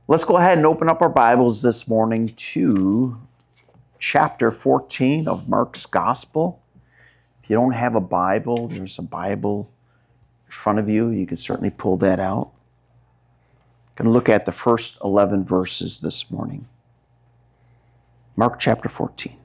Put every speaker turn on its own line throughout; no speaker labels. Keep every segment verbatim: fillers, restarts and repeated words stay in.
Let's go ahead and open up our Bibles this morning to chapter fourteen of Mark's Gospel. If you don't have a Bible, there's a Bible in front of you. You can certainly pull that out. I'm going to look at the first eleven verses this morning. Mark chapter fourteen.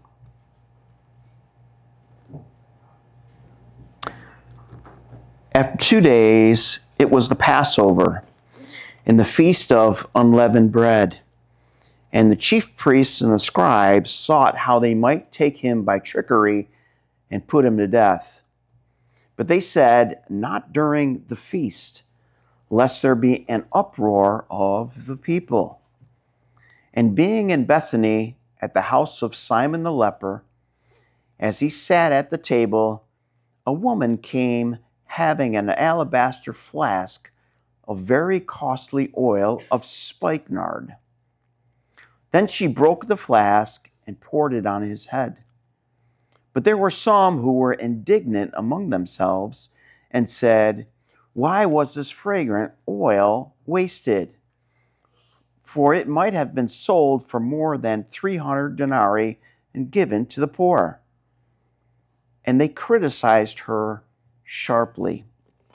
After two days, it was the Passover, and the feast of unleavened bread. And the chief priests and the scribes sought how they might take him by trickery and put him to death. But they said, not during the feast, lest there be an uproar of the people. And being in Bethany at the house of Simon the leper, as he sat at the table, a woman came having an alabaster flask of very costly oil of spikenard. Then she broke the flask and poured it on his head. But there were some who were indignant among themselves and said, why was this fragrant oil wasted? For it might have been sold for more than three hundred denarii and given to the poor. And they criticized her sharply.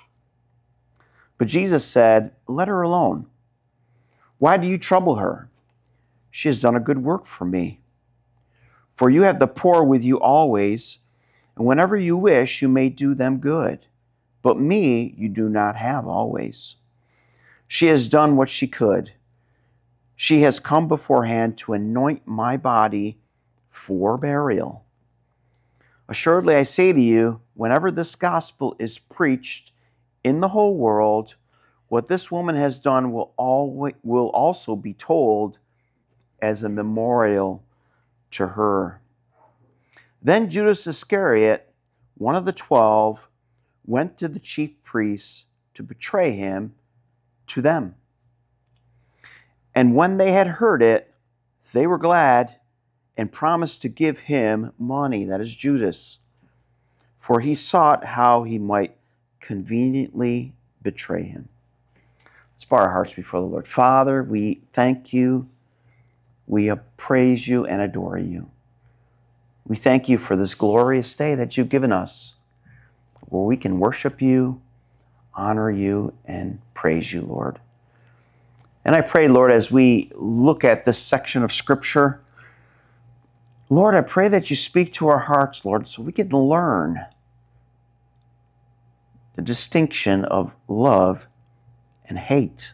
But Jesus said, let her alone. Why do you trouble her? She has done a good work for me. For you have the poor with you always, and whenever you wish, you may do them good. But me you do not have always. She has done what she could. She has come beforehand to anoint my body for burial. Assuredly, I say to you, whenever this gospel is preached in the whole world, what this woman has done will, always, will also be told as a memorial to her. Then Judas Iscariot, one of the twelve, went to the chief priests to betray him to them. And when they had heard it, they were glad and promised to give him money, that is Judas, for he sought how he might conveniently betray him. Let's bow our hearts before the Lord. Father, we thank you, we praise you and adore you. We thank you for this glorious day that you've given us, where we can worship you, honor you, and praise you, Lord. And I pray, Lord, as we look at this section of Scripture, Lord, I pray that you speak to our hearts, Lord, so we can learn the distinction of love and hate.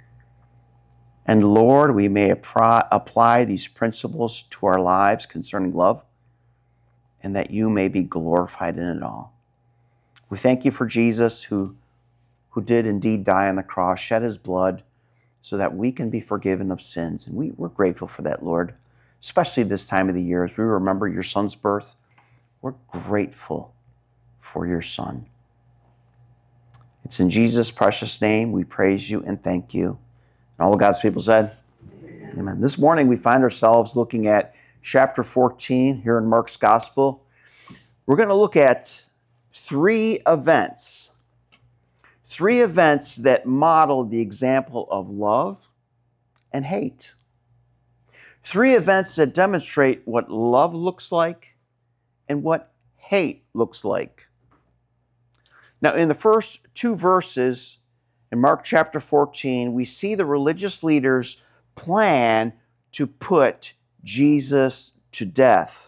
And Lord, we may apply, apply these principles to our lives concerning love, and that you may be glorified in it all. We thank you for Jesus, who, who did indeed die on the cross, shed his blood, so that we can be forgiven of sins. And we, we're grateful for that, Lord. Especially this time of the year, as we remember your son's birth, we're grateful for your son. It's in Jesus' precious name we praise you and thank you. And all of God's people said, Amen. Amen. This morning we find ourselves looking at chapter fourteen here in Mark's Gospel. We're going to look at three events. Three events that model the example of love and hate. Three events that demonstrate what love looks like and what hate looks like. Now, in the first two verses in Mark chapter fourteen, we see the religious leaders plan to put Jesus to death.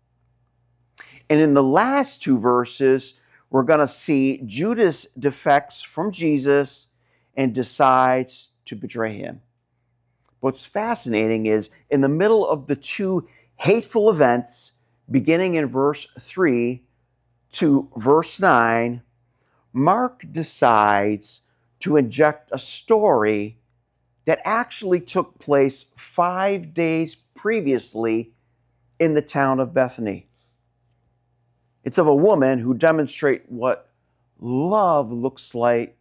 And in the last two verses, we're going to see Judas defects from Jesus and decides to betray him. What's fascinating is in the middle of the two hateful events, beginning in verse three to verse nine, Mark decides to inject a story that actually took place five days previously in the town of Bethany. It's of a woman who demonstrates what love looks like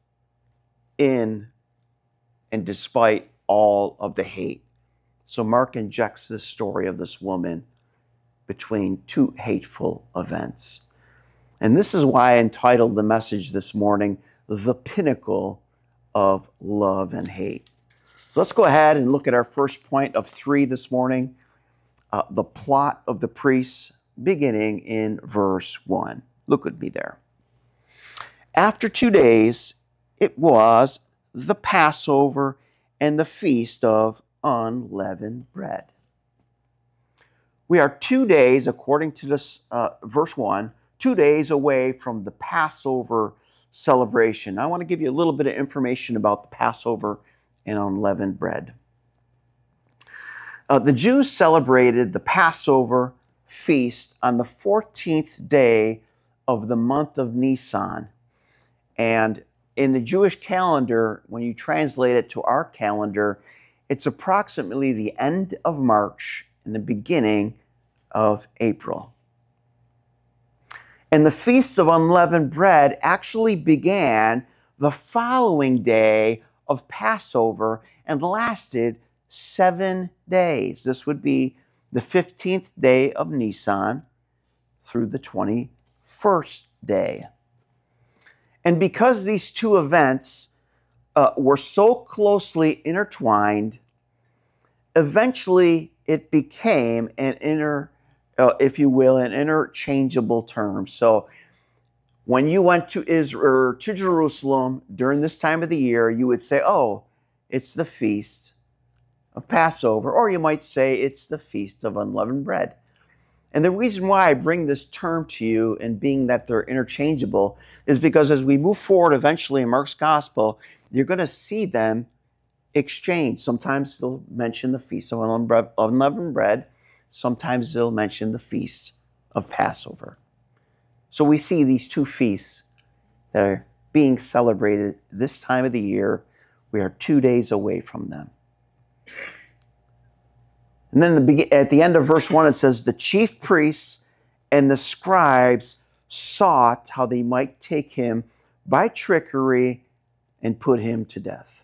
in and despite all of the hate. So Mark injects this story of this woman between two hateful events. And this is why I entitled the message this morning, The Pinnacle of Love and Hate. So let's go ahead and look at our first point of three this morning, uh, the plot of the priests, beginning in verse one. Look with me there. After two days, it was the Passover and the feast of unleavened bread. We are two days, according to this uh, verse one, two days away from the Passover celebration. I want to give you a little bit of information about the Passover and unleavened bread. Uh, the Jews celebrated the Passover feast on the fourteenth day of the month of Nisan. And in the Jewish calendar, when you translate it to our calendar, it's approximately the end of March and the beginning of April. And the Feast of Unleavened Bread actually began the following day of Passover and lasted seven days. This would be the fifteenth day of Nisan through the twenty-first day. And because these two events uh, were so closely intertwined, eventually it became an inter, uh, if you will, an interchangeable term. So when you went to Israel, or to Jerusalem during this time of the year, you would say, oh, it's the Feast of Passover, or you might say it's the Feast of Unleavened Bread. And the reason why I bring this term to you, and being that they're interchangeable, is because as we move forward eventually in Mark's Gospel, you're going to see them exchange. Sometimes they'll mention the Feast of Unleavened Bread. Sometimes they'll mention the Feast of Passover. So we see these two feasts that are being celebrated this time of the year. We are two days away from them. And then the, at the end of verse one, it says, the chief priests and the scribes sought how they might take him by trickery and put him to death.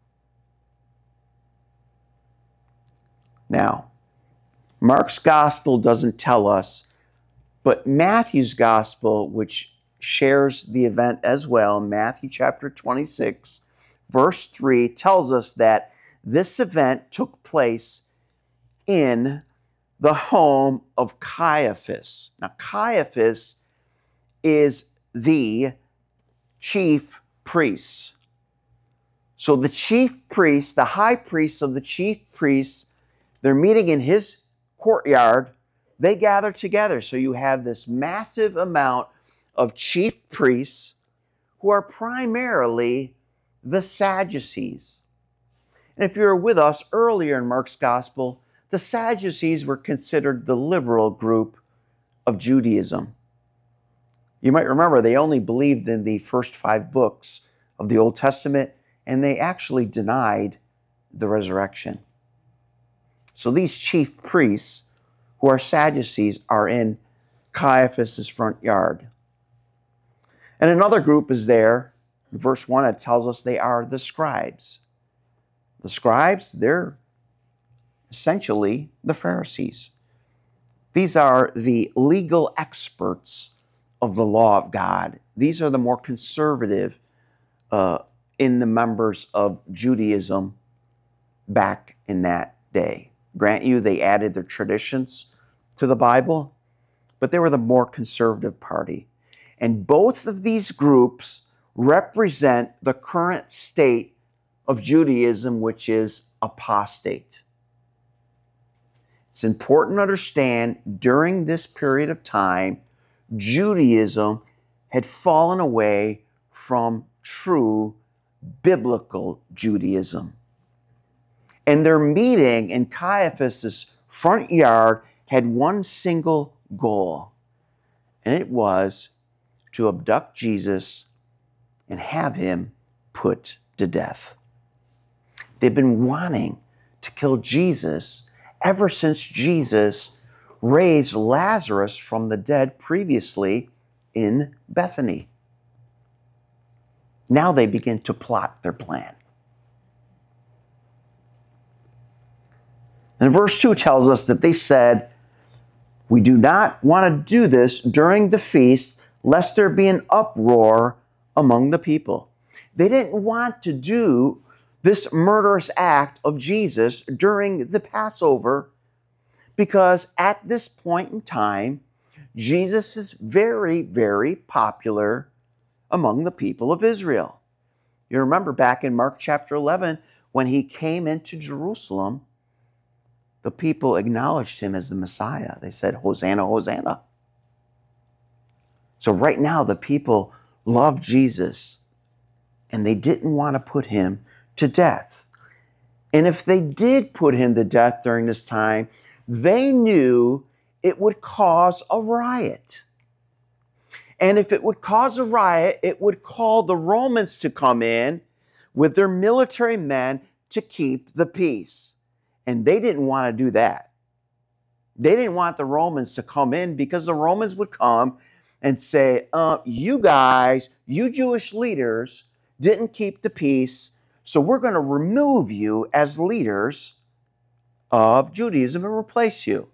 Now, Mark's gospel doesn't tell us, but Matthew's gospel, which shares the event as well, Matthew chapter twenty-six, verse three, tells us that this event took place in the home of Caiaphas. Now, Caiaphas is the chief priest. So the chief priest, the high priest of the chief priests, they're meeting in his courtyard. They gather together. So you have this massive amount of chief priests who are primarily the Sadducees. And if you were with us earlier in Mark's Gospel, the Sadducees were considered the liberal group of Judaism. You might remember they only believed in the first five books of the Old Testament, and they actually denied the resurrection. So these chief priests, who are Sadducees, are in Caiaphas' front yard. And another group is there. In verse one, it tells us they are the scribes. The scribes, they're essentially the Pharisees. These are the legal experts of the law of God. These are the more conservative uh, in the members of Judaism back in that day. Grant you, they added their traditions to the Bible, but they were the more conservative party. And both of these groups represent the current state of Judaism, which is apostate. It's important to understand during this period of time, Judaism had fallen away from true biblical Judaism. And their meeting in Caiaphas' front yard had one single goal, and it was to abduct Jesus and have him put to death. They've been wanting to kill Jesus ever since Jesus raised Lazarus from the dead previously in Bethany. Now they begin to plot their plan. And verse two tells us that they said, we do not want to do this during the feast, lest there be an uproar among the people. They didn't want to do this murderous act of Jesus during the Passover, because at this point in time, Jesus is very, very popular among the people of Israel. You remember back in Mark chapter eleven, when he came into Jerusalem, the people acknowledged him as the Messiah. They said, Hosanna, Hosanna. So right now, the people loved Jesus, and they didn't want to put him to death. And if they did put him to death during this time, they knew it would cause a riot. And if it would cause a riot, it would call the Romans to come in with their military men to keep the peace. And they didn't want to do that. They didn't want the Romans to come in, because the Romans would come and say, uh, you guys, you Jewish leaders, didn't keep the peace, so we're going to remove you as leaders of Judaism and replace you.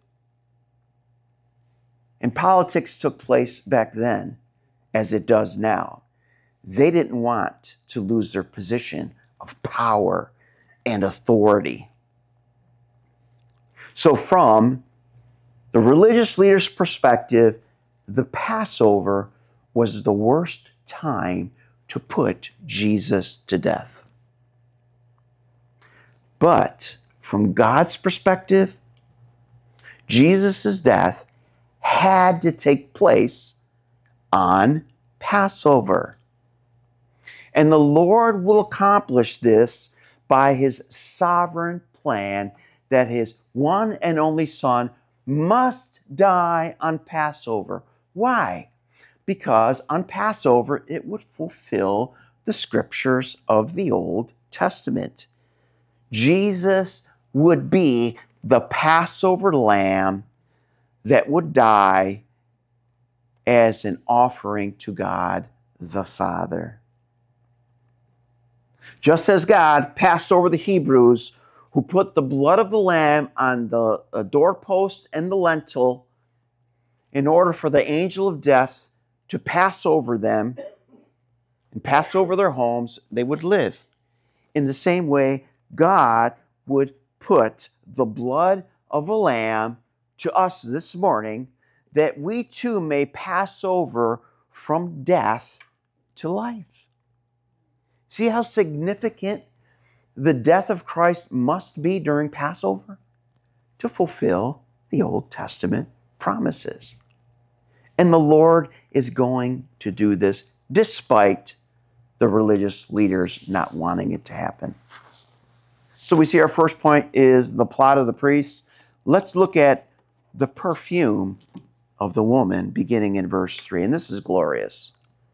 And politics took place back then, as it does now. They didn't want to lose their position of power and authority. So from the religious leaders' perspective, the Passover was the worst time to put Jesus to death. But from God's perspective, Jesus' death had to take place on Passover. And the Lord will accomplish this by his sovereign plan that his one and only Son must die on Passover. Why? Because on Passover it would fulfill the scriptures of the Old Testament. Jesus would be the Passover lamb that would die as an offering to God the Father. Just as God passed over the Hebrews, who put the blood of the lamb on the doorpost and the lintel in order for the angel of death to pass over them and pass over their homes, they would live. In the same way, God would put the blood of a lamb to us this morning, that we too may pass over from death to life. See how significant the death of Christ must be during Passover to fulfill the Old Testament promises. And the Lord is going to do this despite the religious leaders not wanting it to happen. So we see our first point is the plot of the priests. Let's look at the perfume of the woman beginning in verse three. And this is glorious.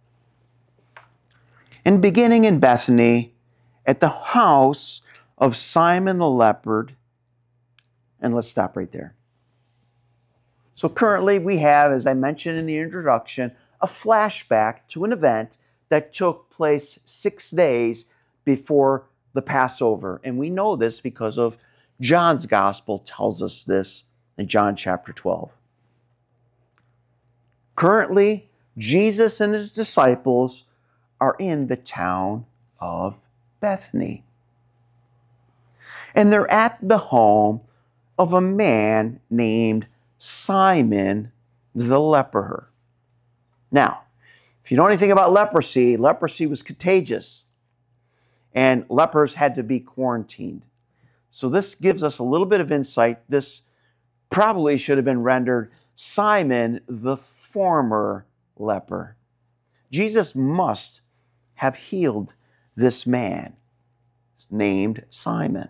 And beginning in Bethany, at the house of Simon the leper. And let's stop right there. So currently we have, as I mentioned in the introduction, a flashback to an event that took place six days before the Passover. And we know this because of John's gospel tells us this in John chapter twelve. Currently, Jesus and his disciples are in the town of Bethany. And they're at the home of a man named Simon the leper. Now, if you know anything about leprosy, leprosy was contagious, and lepers had to be quarantined. So this gives us a little bit of insight. This probably should have been rendered Simon the former leper. Jesus must have healed this man named Simon.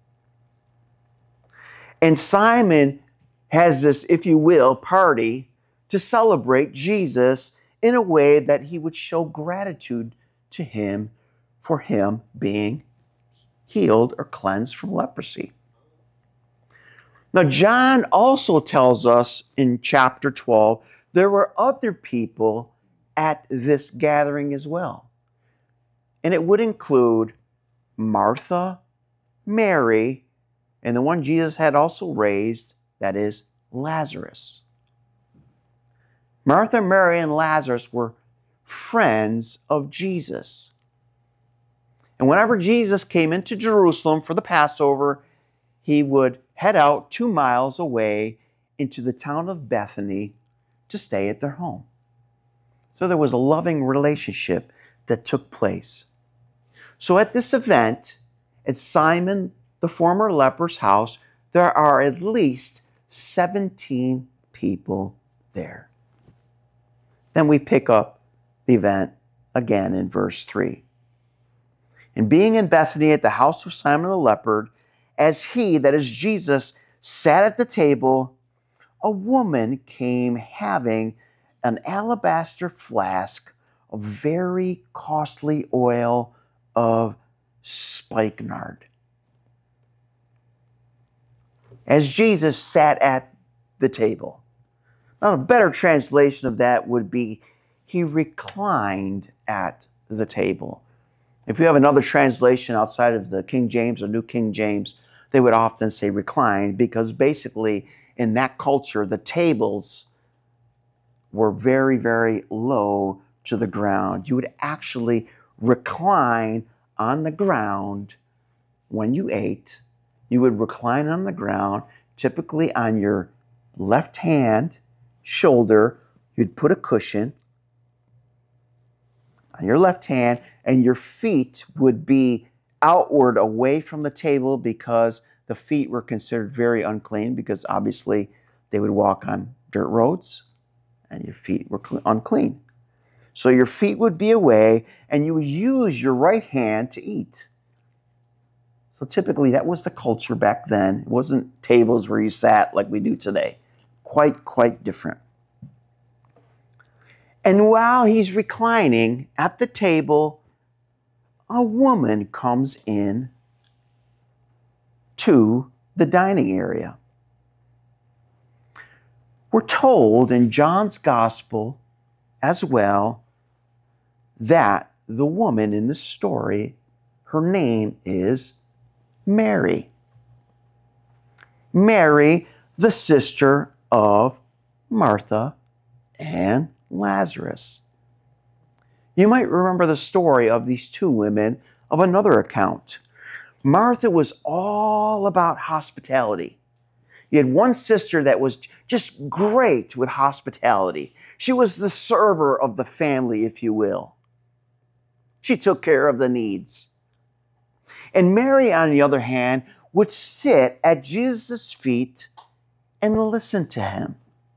And Simon has this, if you will, party to celebrate Jesus in a way that he would show gratitude to him for him being healed or cleansed from leprosy. Now, John also tells us in chapter twelve, there were other people at this gathering as well. And it would include Martha, Mary, and the one Jesus had also raised, that is Lazarus. Martha, Mary, and Lazarus were friends of Jesus. And whenever Jesus came into Jerusalem for the Passover, he would head out two miles away into the town of Bethany to stay at their home. So there was a loving relationship that took place. So at this event, at Simon the former leper's house, there are at least seventeen people there. Then we pick up the event again in verse three. And being in Bethany at the house of Simon the leper, as he, that is Jesus, sat at the table, a woman came having an alabaster flask of very costly oil of spikenard. As Jesus sat at the table. Now, a better translation of that would be, he reclined at the table. If you have another translation outside of the King James or New King James, they would often say reclined, because basically in that culture, the tables were very, very low to the ground. You would actually recline on the ground when you ate. You would recline on the ground, typically on your left hand shoulder. You'd put a cushion on your left hand, and your feet would be outward away from the table, because the feet were considered very unclean, because obviously they would walk on dirt roads and your feet were unclean. So your feet would be away, and you would use your right hand to eat. So typically that was the culture back then. It wasn't tables where you sat like we do today. Quite, quite different. And while he's reclining at the table, a woman comes in to the dining area. We're told in John's Gospel as well that the woman in the story, her name is Mary. Mary, the sister of Martha and Lazarus. You might remember the story of these two women of another account. Martha was all about hospitality. You had one sister that was just great with hospitality. She was the server of the family, if you will. She took care of the needs. And Mary, on the other hand, would sit at Jesus' feet and listen to him.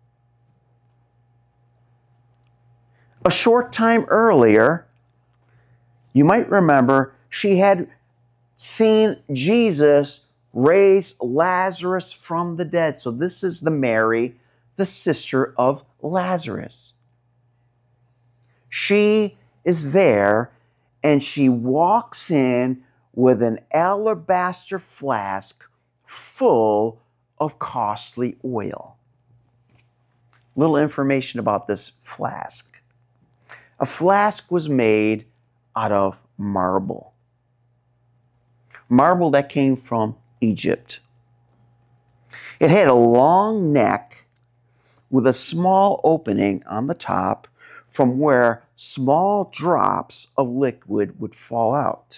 A short time earlier, you might remember, she had seen Jesus raise Lazarus from the dead. So this is the Mary, the sister of Lazarus. She is there, and she walks in with an alabaster flask full of costly oil. Little information about this flask. A flask was made out of marble. Marble that came from Egypt. It had a long neck with a small opening on the top from where small drops of liquid would fall out.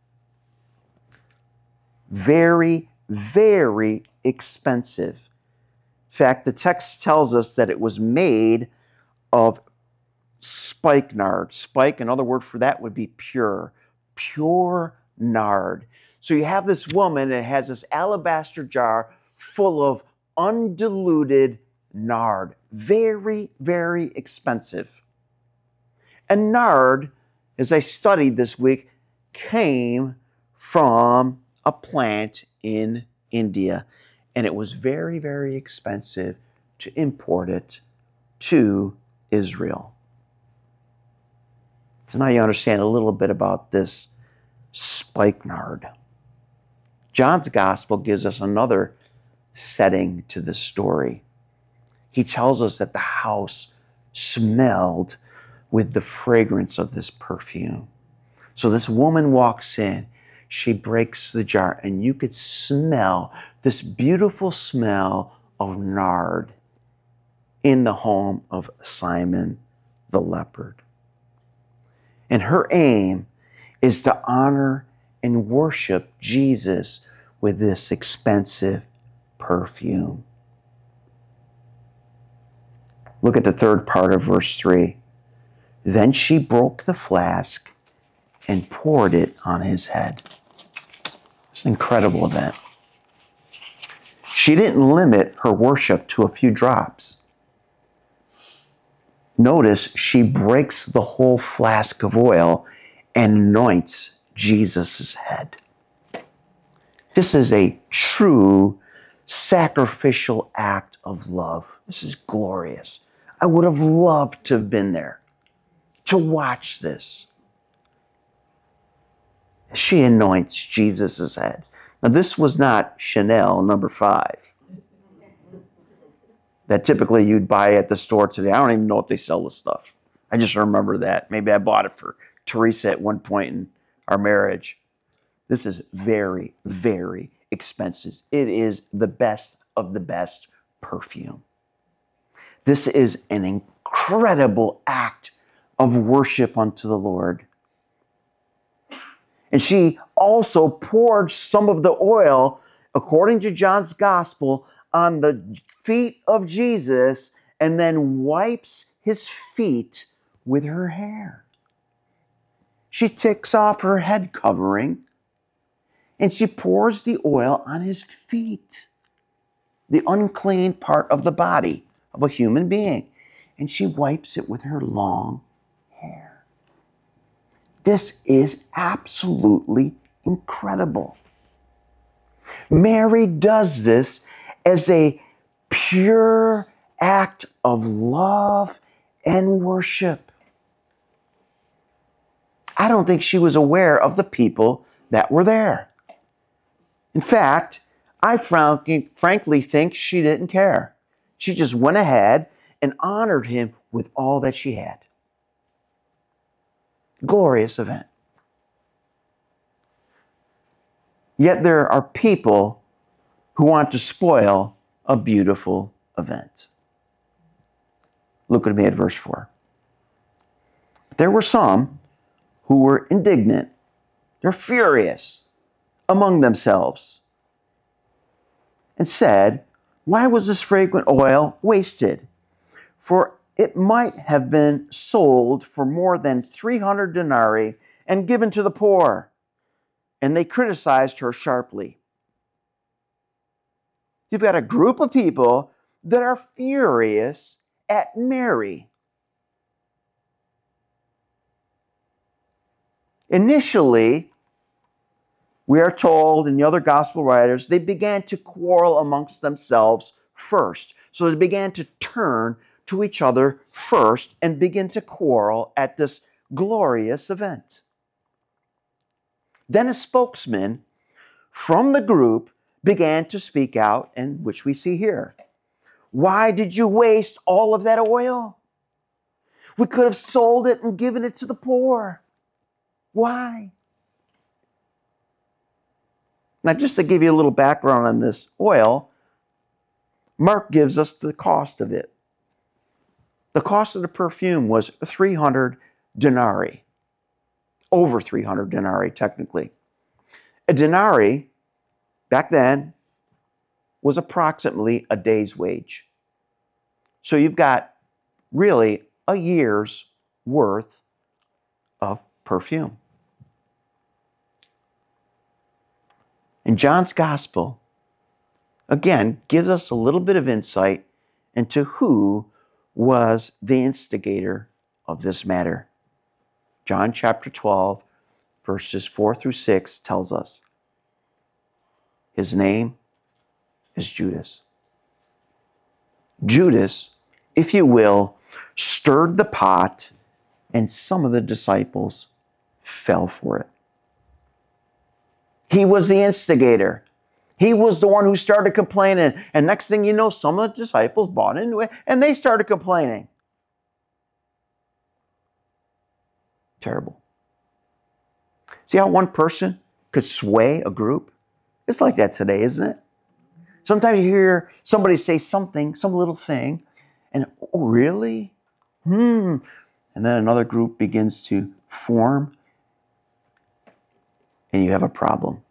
Very, very expensive. In fact, the text tells us that it was made of spikenard. Spike, another word for that would be pure. Pure nard. So you have this woman that has this alabaster jar full of undiluted nard. Very, very expensive. And nard, as I studied this week, came from a plant in India. And it was very, very expensive to import it to Israel. So now you understand a little bit about this spikenard. John's Gospel gives us another setting to the story. He tells us that the house smelled with the fragrance of this perfume. So this woman walks in, she breaks the jar, and you could smell this beautiful smell of nard in the home of Simon the leper. And her aim is to honor and worship Jesus with this expensive perfume. Look at the third part of verse three. Then she broke the flask and poured it on his head. It's an incredible event. She didn't limit her worship to a few drops. Notice she breaks the whole flask of oil and anoints Jesus' head. This is a true sacrificial act of love. This is glorious. I would have loved to have been there to watch this. She anoints Jesus' head. Now, this was not Chanel number five that typically you'd buy at the store today. I don't even know if they sell this stuff. I just remember that. Maybe I bought it for Teresa at one point in our marriage. This is very, very expensive. It is the best of the best perfume. This is an incredible act of worship unto the Lord. And she also poured some of the oil, according to John's gospel, on the feet of Jesus and then wipes his feet with her hair. She takes off her head covering and she pours the oil on his feet, the unclean part of the body of a human being, and she wipes it with her long hair. This is absolutely incredible. Mary does this as a pure act of love and worship. I don't think she was aware of the people that were there. In fact, I frankly, frankly think she didn't care. She just went ahead and honored him with all that she had. Glorious event. Yet there are people who want to spoil a beautiful event. Look at me at verse four. There were some who were indignant. They're furious among themselves and said, "Why was this fragrant oil wasted? For it might have been sold for more than three hundred denarii and given to the poor." And they criticized her sharply. You've got a group of people that are furious at Mary. Initially, we are told in the other gospel writers, they began to quarrel amongst themselves first. So they began to turn to each other first and begin to quarrel at this glorious event. Then a spokesman from the group began to speak out, and which we see here. Why did you waste all of that oil? We could have sold it and given it to the poor. Why? Now, just to give you a little background on this oil, Mark gives us the cost of it. The cost of the perfume was three hundred denarii. Over three hundred denarii, technically. A denarii, back then, was approximately a day's wage. So you've got really a year's worth of perfume. And John's gospel, again, gives us a little bit of insight into who was the instigator of this matter. John chapter twelve, verses four through six tells us his name is Judas. Judas, if you will, stirred the pot, and some of the disciples fell for it. He was the instigator. He was the one who started complaining. And next thing you know, some of the disciples bought into it, and they started complaining. Terrible. See how one person could sway a group? It's like that today, isn't it? Sometimes you hear somebody say something, some little thing, and, oh, really? Hmm. And then another group begins to form, and you have a problem.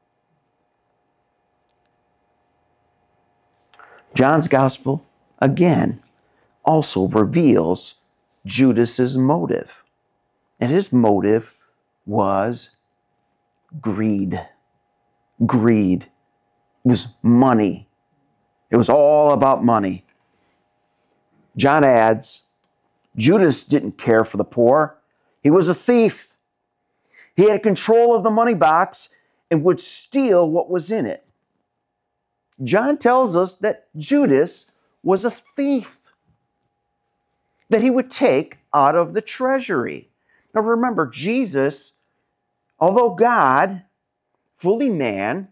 John's gospel, again, also reveals Judas's motive. And his motive was greed. Greed. It was money. It was all about money. John adds, Judas didn't care for the poor. He was a thief. He had control of the money box and would steal what was in it. John tells us that Judas was a thief, that he would take out of the treasury. Now remember, Jesus, although God, fully man,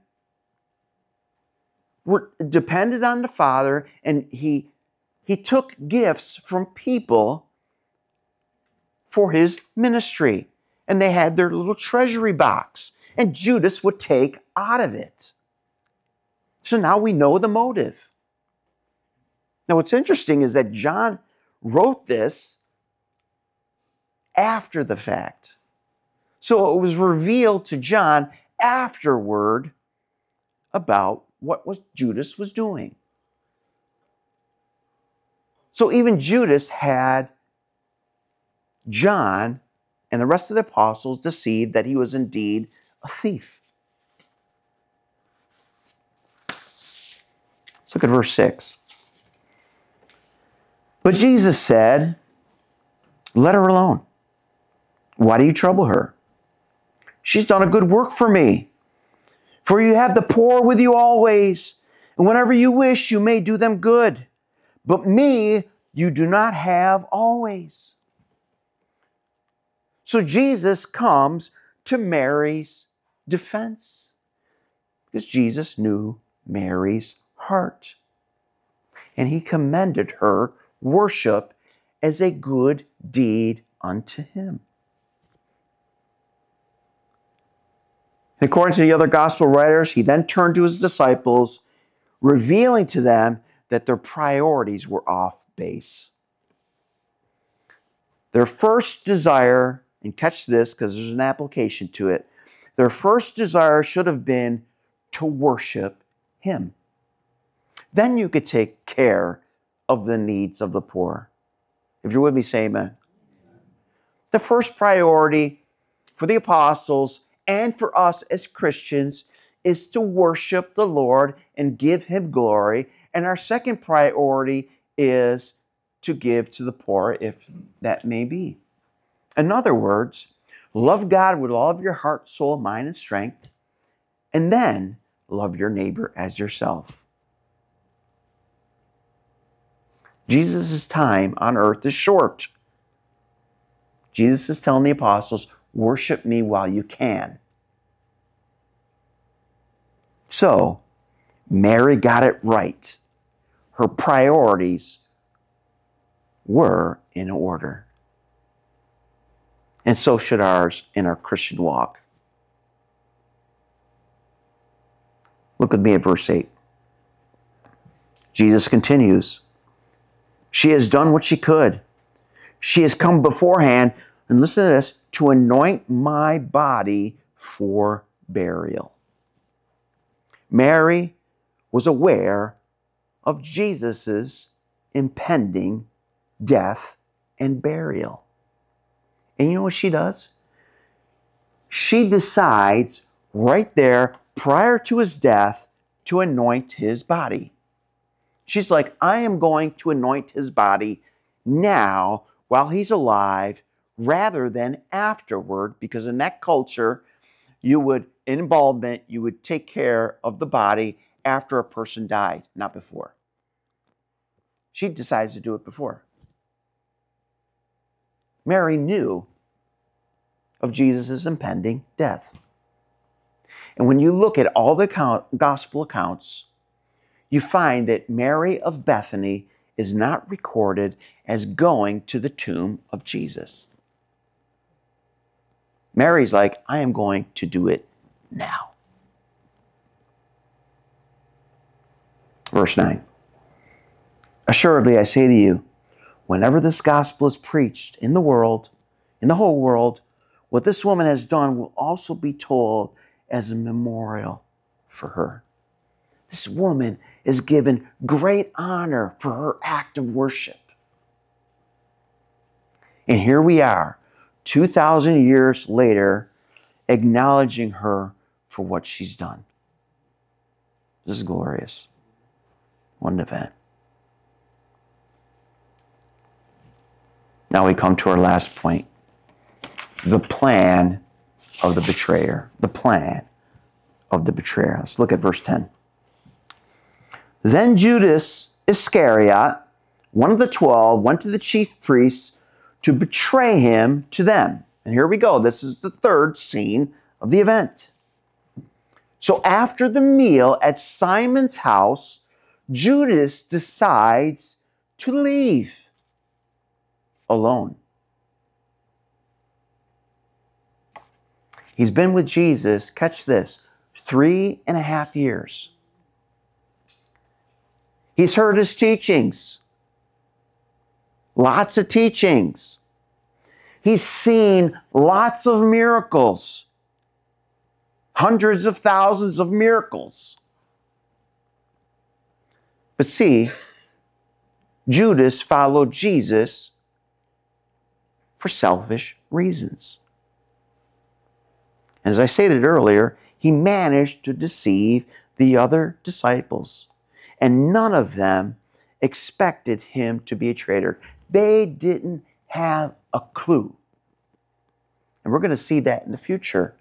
were depended on the Father, and he, he took gifts from people for his ministry. And they had their little treasury box, and Judas would take out of it. So now we know the motive. Now what's interesting is that John wrote this after the fact. So it was revealed to John afterward about what was Judas was doing. So even Judas had John and the rest of the apostles deceived that he was indeed a thief. Let's look at verse six. But Jesus said, let her alone. Why do you trouble her? She's done a good work for me. For you have the poor with you always, and whenever you wish, you may do them good. But me, you do not have always. So Jesus comes to Mary's defense, because Jesus knew Mary's heart. And he commended her worship as a good deed unto him. According to the other gospel writers, he then turned to his disciples, revealing to them that their priorities were off base. Their first desire, and catch this because there's an application to it, their first desire should have been to worship him. Then you could take care of the needs of the poor. If you're with me, say amen. The first priority for the apostles and for us as Christians is to worship the Lord and give him glory. And our second priority is to give to the poor, if that may be. In other words, love God with all of your heart, soul, mind, and strength, and then love your neighbor as yourself. Jesus' time on earth is short. Jesus is telling the apostles, worship me while you can. So, Mary got it right. Her priorities were in order. And so should ours in our Christian walk. Look with me at verse eight. Jesus continues, she has done what she could. She has come beforehand, and listen to this, to anoint my body for burial. Mary was aware of Jesus' impending death and burial. And you know what she does? She decides right there, prior to his death, to anoint his body. She's like, I am going to anoint his body now while he's alive rather than afterward, because in that culture, you would, in embalmment, you would take care of the body after a person died, not before. She decides to do it before. Mary knew of Jesus' impending death. And when you look at all the account, gospel accounts, you find that Mary of Bethany is not recorded as going to the tomb of Jesus. Mary's like, I am going to do it now. Verse nine. Assuredly, I say to you, whenever this gospel is preached in the world, in the whole world, what this woman has done will also be told as a memorial for her. This woman is given great honor for her act of worship. And here we are, two thousand years later, acknowledging her for what she's done. This is glorious. What an event. Now we come to our last point. The plan of the betrayer. The plan of the betrayer. Let's look at verse ten. Then Judas Iscariot, one of the twelve, went to the chief priests to betray him to them. And here we go. This is the third scene of the event. So after the meal at Simon's house, Judas decides to leave alone. He's been with Jesus, catch this, three and a half years. He's heard his teachings. Lots of teachings. He's seen lots of miracles. Hundreds of thousands of miracles. But see, Judas followed Jesus for selfish reasons. As I stated earlier, he managed to deceive the other disciples, and none of them expected him to be a traitor. They didn't have a clue. And we're going to see that in the future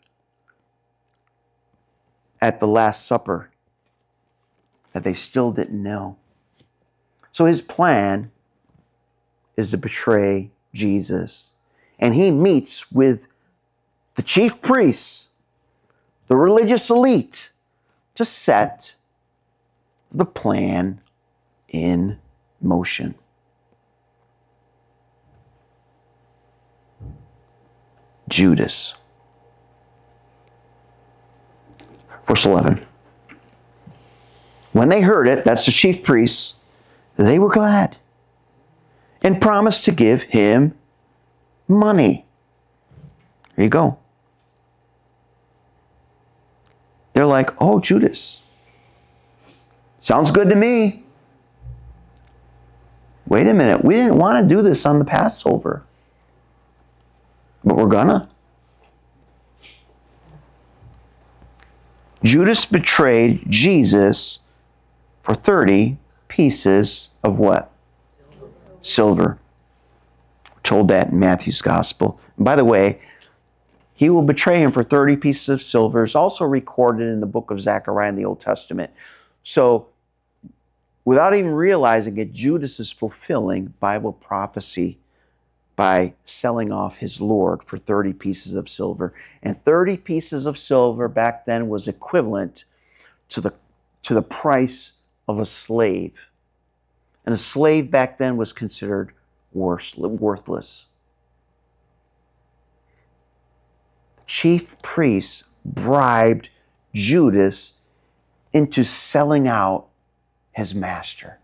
at the Last Supper, that they still didn't know. So his plan is to betray Jesus. And he meets with the chief priests, the religious elite, to set the plan in motion. Judas. Verse eleven. When they heard it, that's the chief priests, they were glad and promised to give him money. There you go. They're like, oh, Judas, sounds good to me. Wait a minute, we didn't want to do this on the Passover, but we're gonna. Judas betrayed Jesus for thirty pieces of what? Silver. We're told that in Matthew's gospel. And by the way, he will betray him for thirty pieces of silver. It's also recorded in the book of Zechariah in the Old Testament. So, without even realizing it, Judas is fulfilling Bible prophecy by selling off his Lord for thirty pieces of silver. And thirty pieces of silver back then was equivalent to the, to the price of a slave. And a slave back then was considered worthless. The chief priests bribed Judas into selling out his master.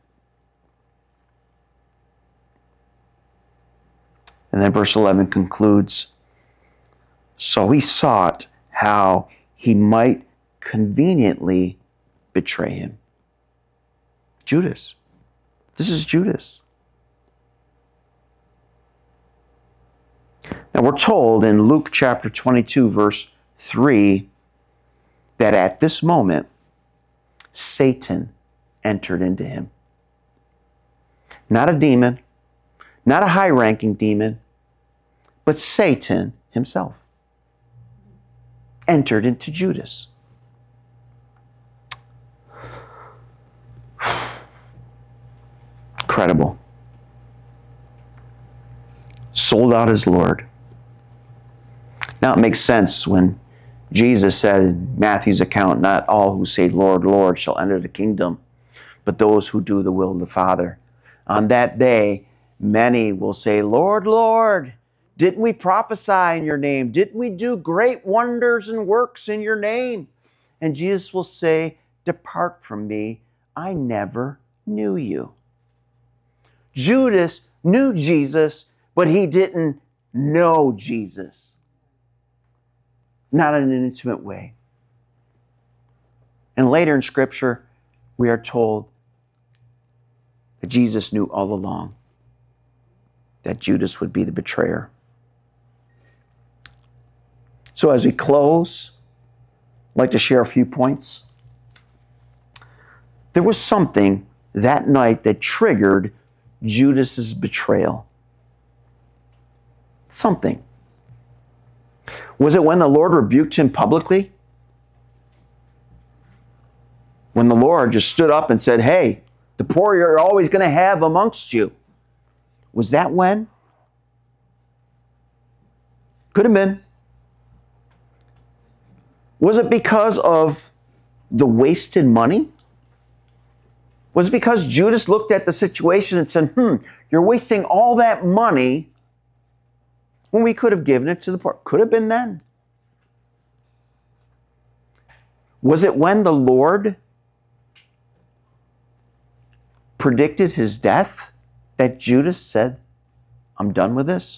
And then verse eleven concludes, so he sought how he might conveniently betray him. Judas. This is Judas. Now we're told in Luke chapter twenty-two, verse three, that at this moment, Satan entered into him. Not a demon, not a high-ranking demon, but Satan himself entered into Judas. Incredible. Sold out his Lord. Now it makes sense when Jesus said in Matthew's account, not all who say, Lord, Lord, shall enter the kingdom, but those who do the will of the Father. On that day, many will say, Lord, Lord, didn't we prophesy in your name? Didn't we do great wonders and works in your name? And Jesus will say, depart from me, I never knew you. Judas knew Jesus, but he didn't know Jesus. Not in an intimate way. And later in Scripture, we are told that Jesus knew all along that Judas would be the betrayer. So as we close, I'd like to share a few points. There was something that night that triggered Judas's betrayal. Something. Was it when the Lord rebuked him publicly? When the Lord just stood up and said, hey, the poor you're always going to have amongst you. Was that when? Could have been. Was it because of the wasted money? Was it because Judas looked at the situation and said, hmm, you're wasting all that money when we could have given it to the poor? Could have been then. Was it when the Lord predicted his death that Judas said, I'm done with this?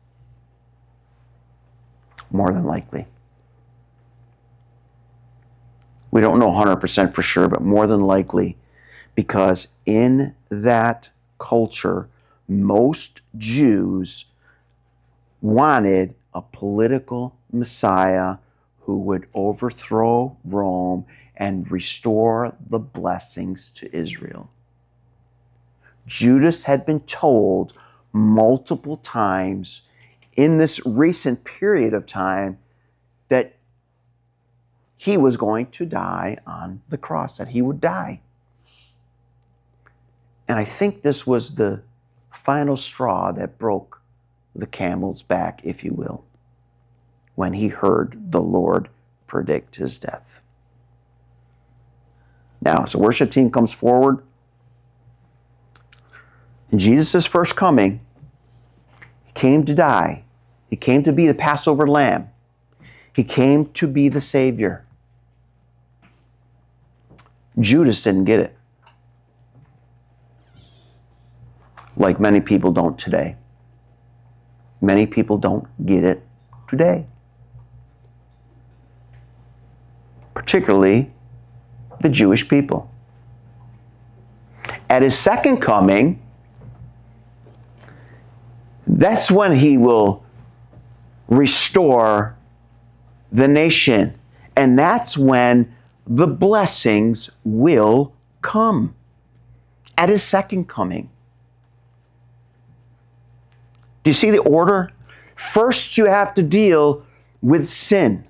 More than likely. We don't know one hundred percent for sure, but more than likely, because in that culture, most Jews wanted a political Messiah who would overthrow Rome and restore the blessings to Israel. Judas had been told multiple times in this recent period of time that he was going to die on the cross, that he would die. And I think this was the final straw that broke the camel's back, if you will, when he heard the Lord predict his death. Now, as the worship team comes forward, in Jesus' first coming, he came to die. He came to be the Passover lamb. He came to be the Savior. Judas didn't get it, like many people don't today. Many people don't get it today. Particularly the Jewish people. At his second coming, that's when he will restore the nation. And that's when the blessings will come. At his second coming. Do you see the order? First, you have to deal with sin.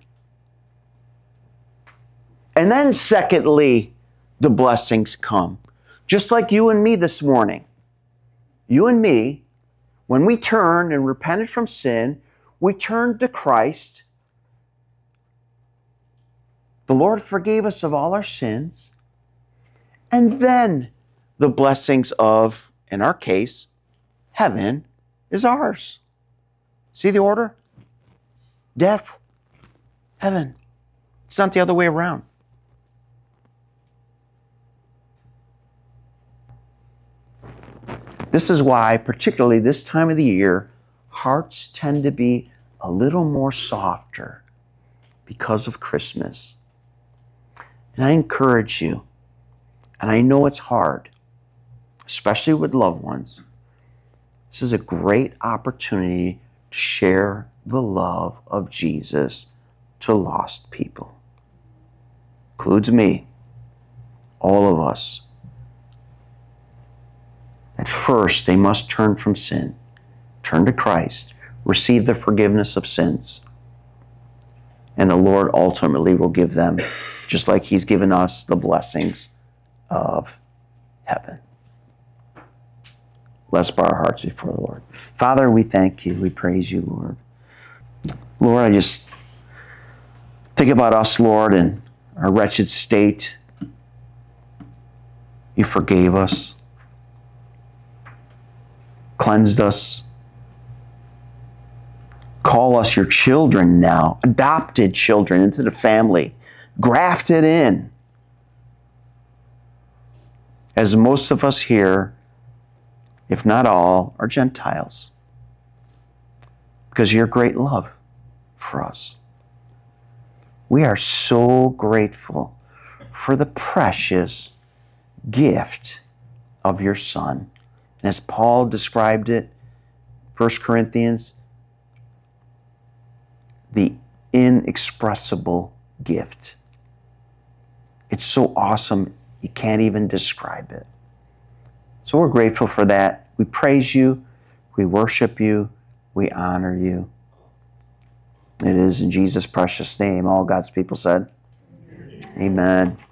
And then secondly, the blessings come. Just like you and me this morning. You and me, when we turned and repented from sin, we turned to Christ. The Lord forgave us of all our sins. And then the blessings of, in our case, heaven is ours. See the order? Death, heaven. It's not the other way around. This is why, particularly this time of the year, hearts tend to be a little more softer because of Christmas. And I encourage you, and I know it's hard, especially with loved ones. This is a great opportunity to share the love of Jesus to lost people. Includes me, all of us. At first, they must turn from sin, turn to Christ, receive the forgiveness of sins. And the Lord ultimately will give them, just like He's given us, the blessings of heaven. Let's bow our hearts before the Lord. Father, we thank you. We praise you, Lord. Lord, I just think about us, Lord, and our wretched state. You forgave us, cleansed us. Call us your children now, adopted children into the family, grafted in. As most of us here, if not all, are Gentiles. Because of your great love for us. We are so grateful for the precious gift of your Son. And as Paul described it, First Corinthians, the inexpressible gift. It's so awesome, you can't even describe it. So we're grateful for that. We praise you, we worship you, we honor you. It is in Jesus' precious name, all God's people said. Amen.